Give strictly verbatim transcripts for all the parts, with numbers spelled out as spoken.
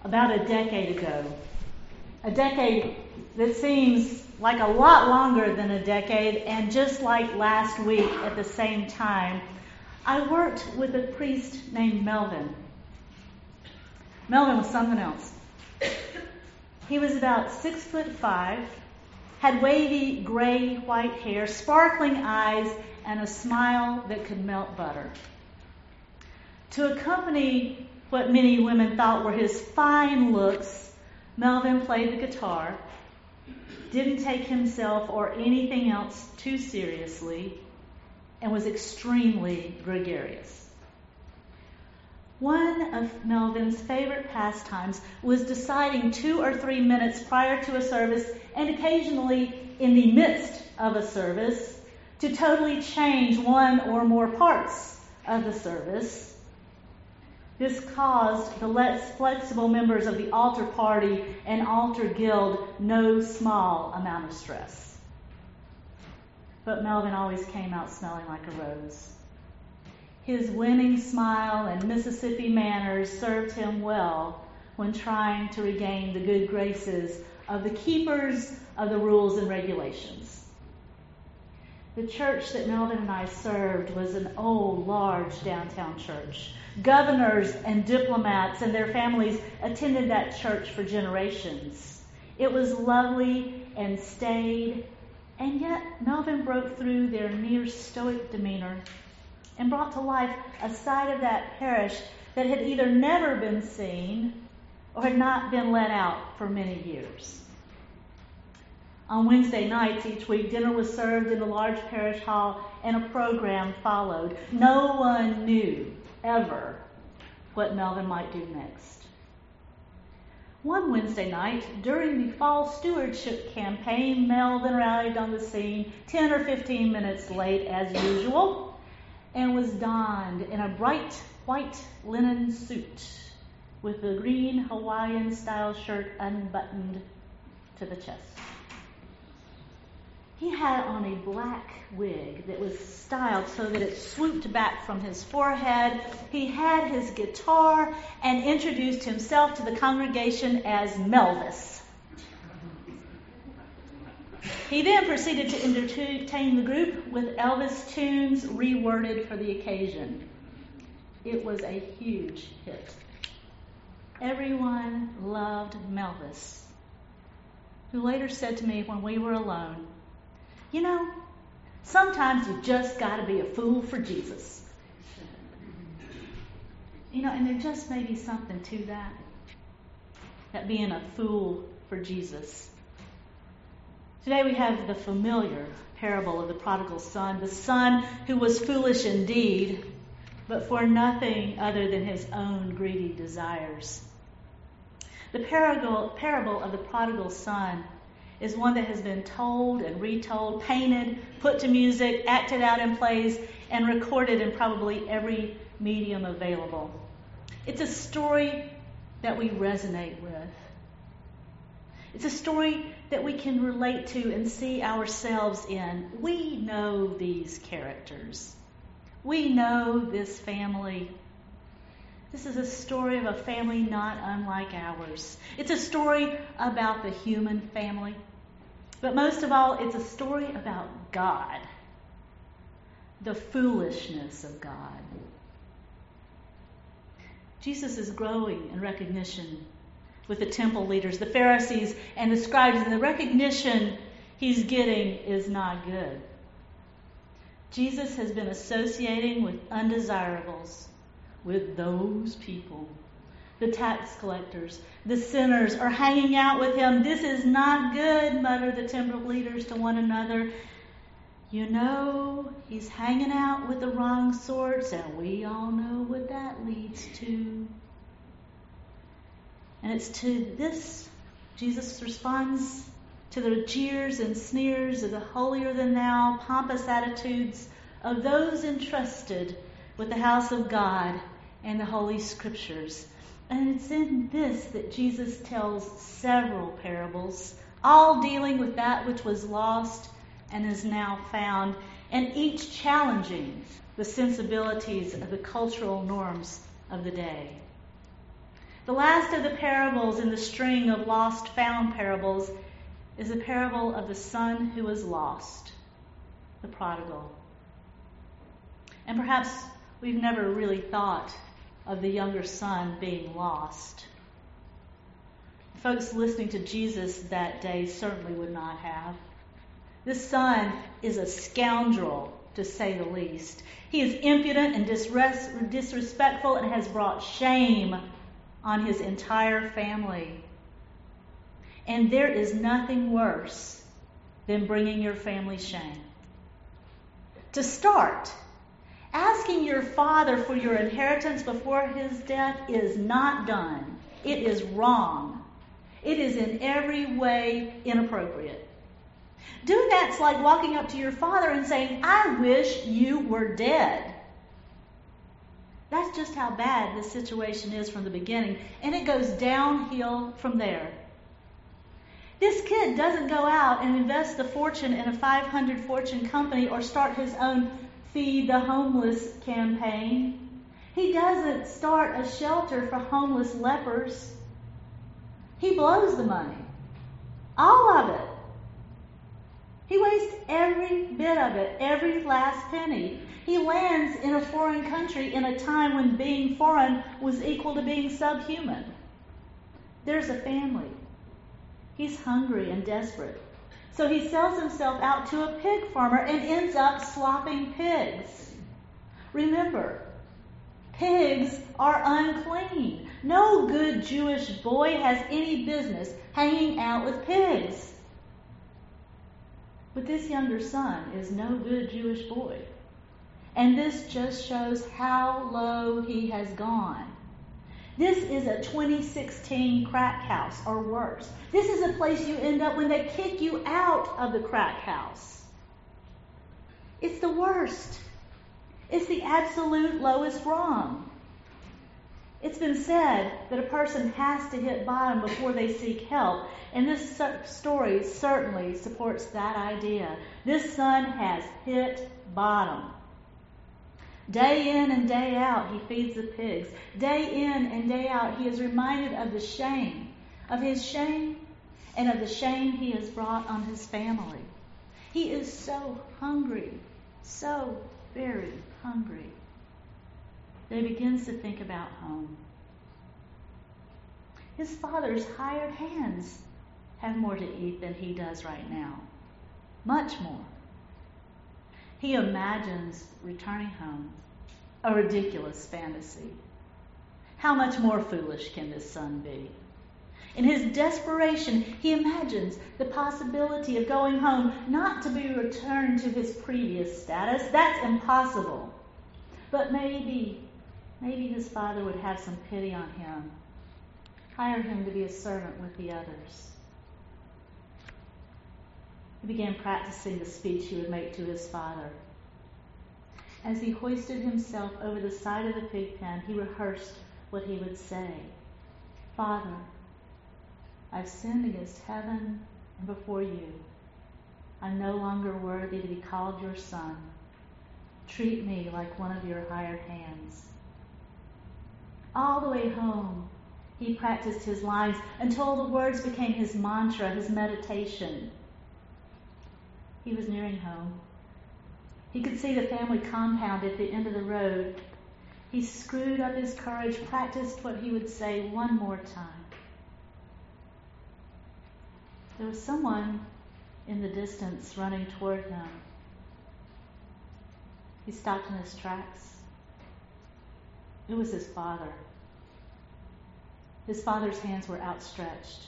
about a decade ago. A decade that seems like a lot longer than a decade, and just like last week at the same time, I worked with a priest named Melvin. Melvin was something else. He was about six foot five, had wavy gray-white hair, sparkling eyes, and a smile that could melt butter. To accompany what many women thought were his fine looks, Melvin played the guitar, didn't take himself or anything else too seriously, and was extremely gregarious. One of Melvin's favorite pastimes was deciding two or three minutes prior to a service, and occasionally in the midst of a service, to totally change one or more parts of the service. This caused the less flexible members of the altar party and altar guild no small amount of stress. But Melvin always came out smelling like a rose. His winning smile and Mississippi manners served him well when trying to regain the good graces of the keepers of the rules and regulations. The church that Melvin and I served was an old, large downtown church. Governors and diplomats and their families attended that church for generations. It was lovely and staid, and yet Melvin broke through their near stoic demeanor and brought to life a side of that parish that had either never been seen or had not been let out for many years. On Wednesday nights each week, dinner was served in the large parish hall and a program followed. No one knew ever what Melvin might do next. One Wednesday night, during the fall stewardship campaign, Melvin arrived on the scene ten or fifteen minutes late as usual and was donned in a bright white linen suit with the green Hawaiian-style shirt unbuttoned to the chest. He had on a black wig that was styled so that it swooped back from his forehead. He had his guitar and introduced himself to the congregation as Melvis. He then proceeded to entertain the group with Elvis tunes reworded for the occasion. It was a huge hit. Everyone loved Melvis, who later said to me when we were alone, "You know, sometimes you just got to be a fool for Jesus." You know, and there just may be something to that, that being a fool for Jesus. Today we have the familiar parable of the prodigal son, the son who was foolish indeed, but for nothing other than his own greedy desires. The parable, parable of the prodigal son is one that has been told and retold, painted, put to music, acted out in plays, and recorded in probably every medium available. It's a story that we resonate with. It's a story that we can relate to and see ourselves in. We know these characters. We know this family. This is a story of a family not unlike ours. It's a story about the human family. But most of all, it's a story about God, the foolishness of God. Jesus is growing in recognition with the temple leaders, the Pharisees, and the scribes, and the recognition he's getting is not good. Jesus has been associating with undesirables, with those people. The tax collectors, the sinners are hanging out with him. "This is not good," muttered the temple leaders to one another. "You know, he's hanging out with the wrong sorts, and we all know what that leads to." And it's to this Jesus responds to the jeers and sneers of the holier-than-thou, pompous attitudes of those entrusted with the house of God and the Holy Scriptures. And it's in this that Jesus tells several parables, all dealing with that which was lost and is now found, and each challenging the sensibilities of the cultural norms of the day. The last of the parables in the string of lost found parables is the parable of the son who was lost, the prodigal. And perhaps we've never really thought of the younger son being lost. Folks listening to Jesus that day certainly would not have. This son is a scoundrel, to say the least. He is impudent and disres- disrespectful and has brought shame on his entire family. And there is nothing worse than bringing your family shame. To start, asking your father for your inheritance before his death is not done. It is wrong. It is in every way inappropriate. Doing that's like walking up to your father and saying, I wish you were dead. That's just how bad the situation is from the beginning, and it goes downhill from there. This kid doesn't go out and invest the fortune in a five hundred fortune company or start his own Feed the Homeless campaign. He doesn't start a shelter for homeless lepers. He blows the money. All of it. He wastes every bit of it, every last penny. He lands in a foreign country in a time when being foreign was equal to being subhuman. There's a family. He's hungry and desperate. So he sells himself out to a pig farmer and ends up slopping pigs. Remember, pigs are unclean. No good Jewish boy has any business hanging out with pigs. But this younger son is no good Jewish boy. And this just shows how low he has gone. This is a twenty sixteen crack house or worse. This is a place you end up when they kick you out of the crack house. It's the worst. It's the absolute lowest wrong. It's been said that a person has to hit bottom before they seek help, and this story certainly supports that idea. This son has hit bottom. Day in and day out, he feeds the pigs. Day in and day out, he is reminded of the shame, of his shame, and of the shame he has brought on his family. He is so hungry, so very hungry, that he begins to think about home. His father's hired hands have more to eat than he does right now. Much more. He imagines returning home, a ridiculous fantasy. How much more foolish can this son be? In his desperation, he imagines the possibility of going home, not to be returned to his previous status. That's impossible. But maybe, maybe his father would have some pity on him, hire him to be a servant with the others. He began practicing the speech he would make to his father. As he hoisted himself over the side of the pig pen, he rehearsed what he would say. Father, I've sinned against heaven and before you. I'm no longer worthy to be called your son. Treat me like one of your hired hands. All the way home, he practiced his lines until the words became his mantra, his meditation. He was nearing home. He could see the family compound at the end of the road. He screwed up his courage, practiced what he would say one more time. There was someone in the distance running toward him. He stopped in his tracks. It was his father. His father's hands were outstretched.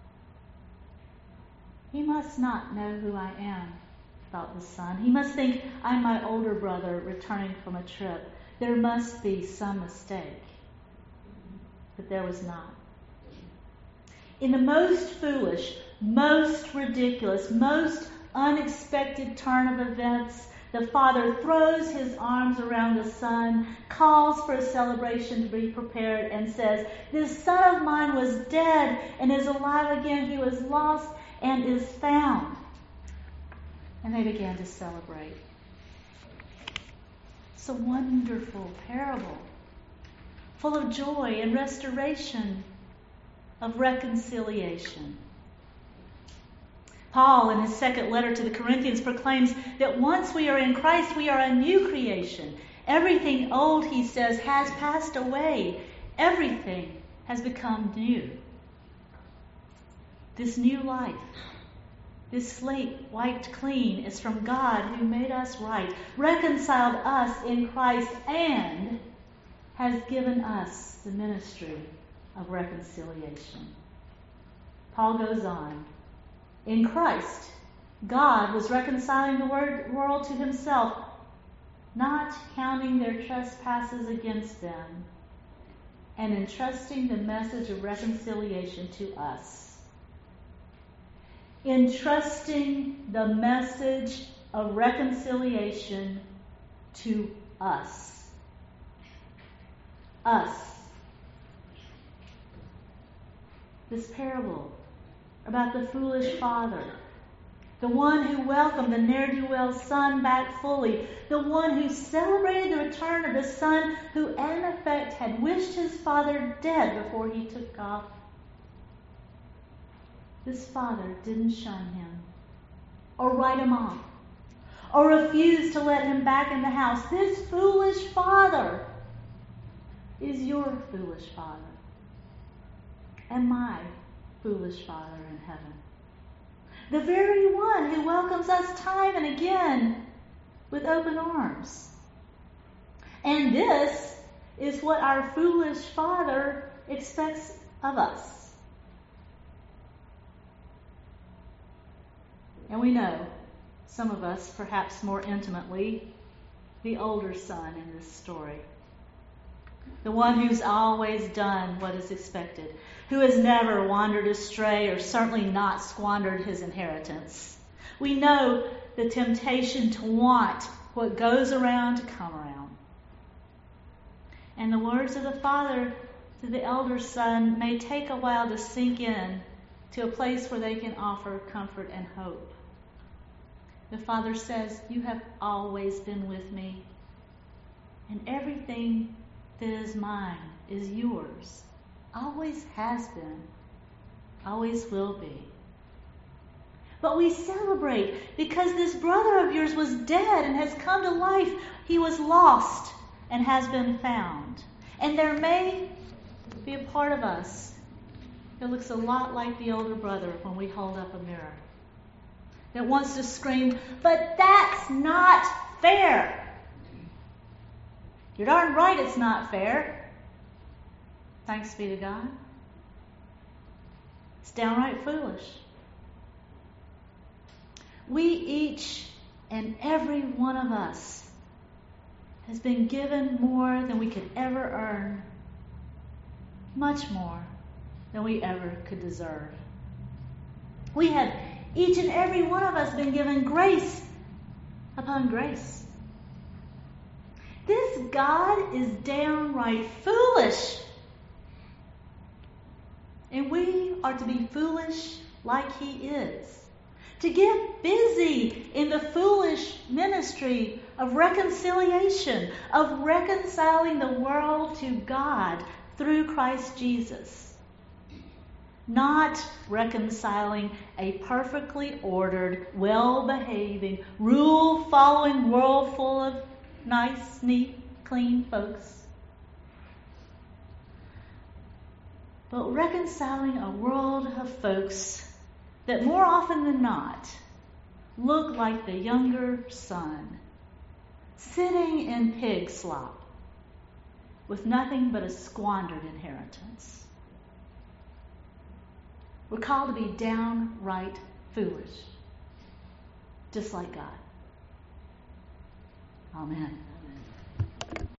He must not know who I am, thought the son. He must think I'm my older brother returning from a trip. There must be some mistake. But there was not. In the most foolish, most ridiculous, most unexpected turn of events, the father throws his arms around the son, calls for a celebration to be prepared, and says, "This son of mine was dead and is alive again. He was lost and is found." And they began to celebrate. It's a wonderful parable, full of joy and restoration, of reconciliation. Paul, in his second letter to the Corinthians, proclaims that once we are in Christ, we are a new creation. Everything old, he says, has passed away. Everything has become new. This new life, this slate wiped clean, is from God who made us right, reconciled us in Christ, and has given us the ministry of reconciliation. Paul goes on. In Christ, God was reconciling the world to himself, not counting their trespasses against them, and entrusting the message of reconciliation to us. Entrusting the message of reconciliation to us. Us. This parable about the foolish father, the one who welcomed the ne'er-do-well son back fully, the one who celebrated the return of the son who, in effect, had wished his father dead before he took off. This father didn't shun him, or write him off, or refuse to let him back in the house. This foolish father is your foolish father, and my foolish Father in heaven. The very one who welcomes us time and again with open arms. And this is what our foolish Father expects of us. And we know, some of us perhaps more intimately, the older son in this story. The one who's always done what is expected, who has never wandered astray or certainly not squandered his inheritance. We know the temptation to want what goes around to come around. And the words of the father to the elder son may take a while to sink in to a place where they can offer comfort and hope. The father says, "You have always been with me, and everything that is mine is yours. Always has been. Always will be." But we celebrate because this brother of yours was dead and has come to life. He was lost and has been found. And there may be a part of us that looks a lot like the older brother when we hold up a mirror, that wants to scream, "But that's not fair. You're darn right it's not fair. Thanks be to God. It's downright foolish." We each and every one of us has been given more than we could ever earn, much more than we ever could deserve. We have, each and every one of us, been given grace upon grace. This God is downright foolish. And we are to be foolish like He is. To get busy in the foolish ministry of reconciliation, of reconciling the world to God through Christ Jesus. Not reconciling a perfectly ordered, well-behaving, rule-following world full of nice, neat, clean folks. But reconciling a world of folks that more often than not look like the younger son, sitting in pig slop with nothing but a squandered inheritance. We're called to be downright foolish, just like God. Amen.